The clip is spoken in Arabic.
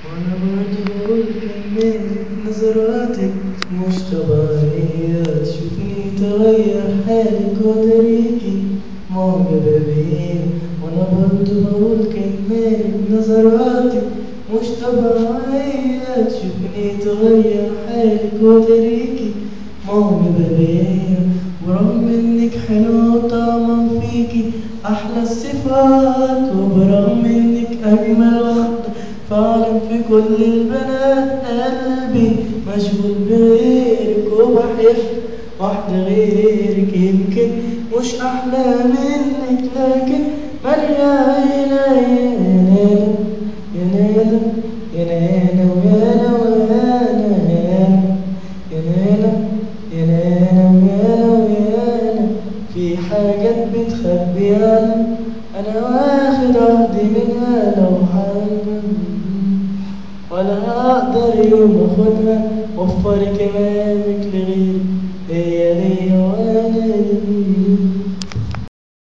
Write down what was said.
وانا برضه بقول كمية نظراتك مش طبيعية، تشوفني تغير حالك وتريكي معجبة بيا. وانا برضه بقول كمية نظراتك مش طبيعية، تشوفني تغير حالك وتريكي معجبة بيا. ورغم انك حلوة وطعمة فيكي احلى الصفات، وبرغم انك اجمل واحدة فعلا في كل البنات، قلبي مشغول بغيرك وبحب واحدة غيرك. يمكن مش أحلى منك لكن مليانة يا نانا يا نانا ويا نانا ويا نانا يا نانا ويا نانا ويا نانا. في حاجات بتخبيها أنا واخد عهدي منها، لو حابب ولا هقدر يوم اخدها، وفري كمامك لغيري هي ليا وانا ليا.